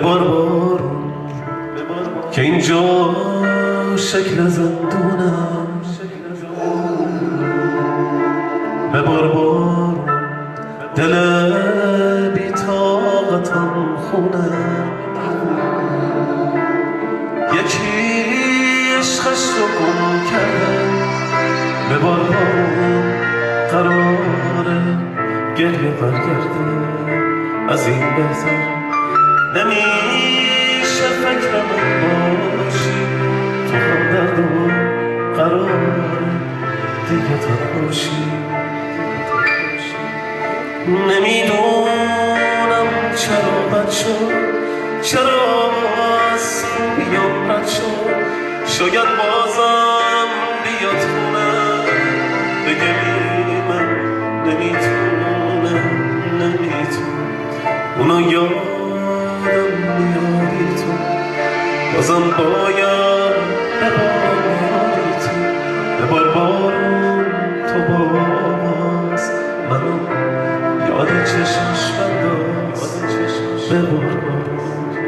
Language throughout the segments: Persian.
ببار بارون که اینجا شکل زندونم، ببار بارون دل بی طاقتم خونه، یکی عشقش رو گم کرده، ببار بارون قراره گریه برگرده، از این بهتر نمیشه فکرم باشی، تو هم درد و قراره دیگه تنهاشی. نمیدونم چرا بد شد، چرا از خوبیام رد شد، شاید بازم بیاد خونه بگه من نمیتونه اونو یادم میاری تو، بازم باید بباری تو، ببار بارون تو باز منو یاد چشمش بنداز، ببار بارون.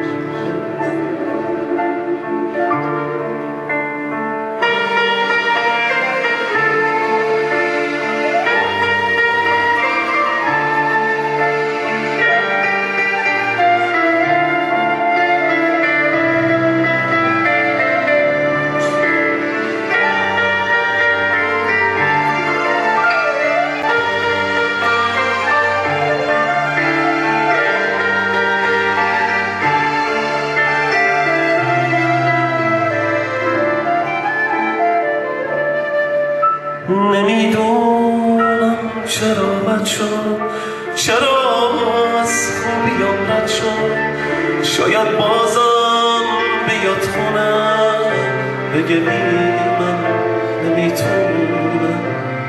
نمیدونم چرا بد شد، چرا از خوبیام رد شد، شاید بازم بیاد خونه بگه من نمیتونم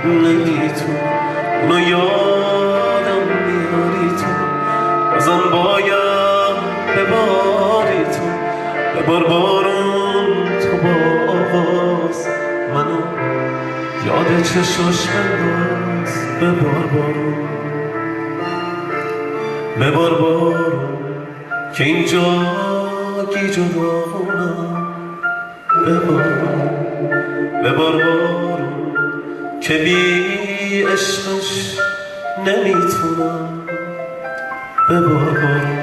اونو یادم میاری تو، بازم باید بباری تو، ببار بارون تو باز منو یاد چشاش بنداز، ببار بارون ببار بارون که اینجا گیج و داغونم، ببار بارون که بی عشقش نمیتونم، ببار بارون.